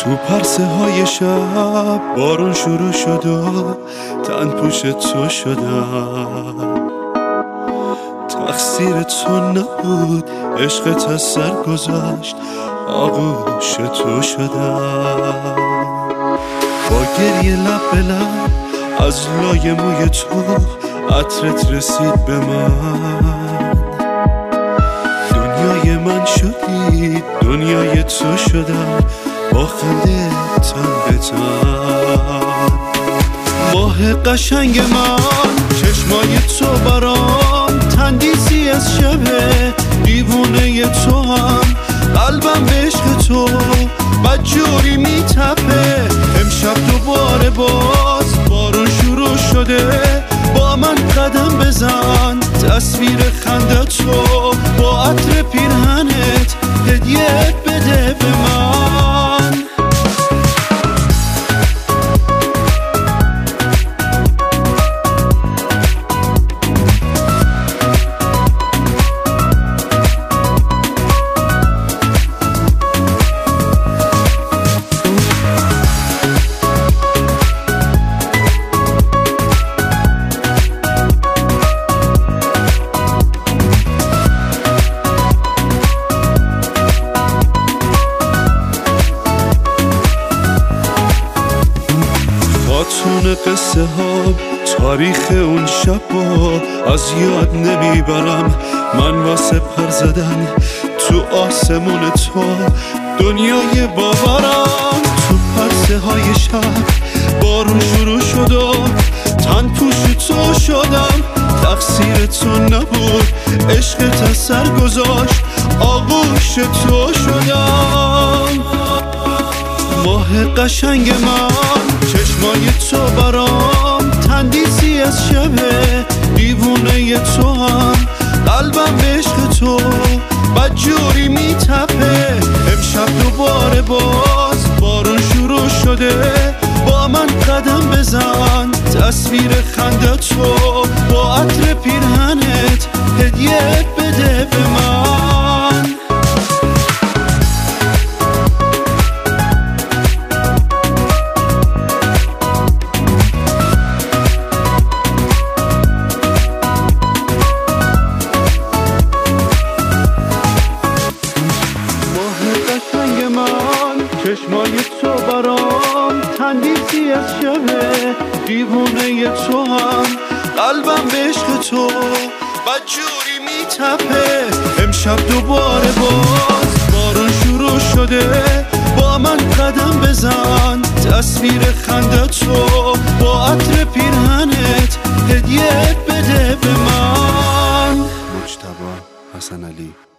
تو پرسه های شب بارون شروع شد و تن پوش تو شدم. تقصیر تو نبود، عشقت از سر گذاشت، آغوش تو شدم. با گریه لب به لب از لای موی تو عطرت رسید به من. دنیای من شدی، دنیای تو شدم، با خنده تن به تن. ماه قشنگ من، چشمای تو برام تندیسی از شبه. دیوونه تو هم، قلبم به عشق تو بدجوری میتپه. امشب دوباره باز بارون شروع شده، با من قدم بزن. تصویر خنده تو با عطر پیرهنت هدیه بده به من. خاتون قصه ها، تاریخ اون شب از یاد نمیبرم. من واسه پر زدن تو آسمون تو دنیای باورم. تو پرسه های شب بارون شروع شد و تن پوش تو شدم. تقصیر تو نبود، عشقت از سر گذاشت، آغوش تو شدم. ماه قشنگ من، چشمای تو برام تندیسی از شبه. دیوونه تو هم، قلبم به عشق تو بدجوری میتپه. امشب دوباره باز بارون شروع شده، با من قدم بزن. تصویر خنده تو با عطر پیرهنت هدیه بده به من. چشمای تو برام تندیسی از شبه. دیوونه تو هم، قلبم به عشق تو بدجوری میتپه. امشب دوباره باز بارون شروع شده، با من قدم بزن. تصویر خنده تو با عطر پیرهنت هدیه بده به من. مجتبی حسن علی.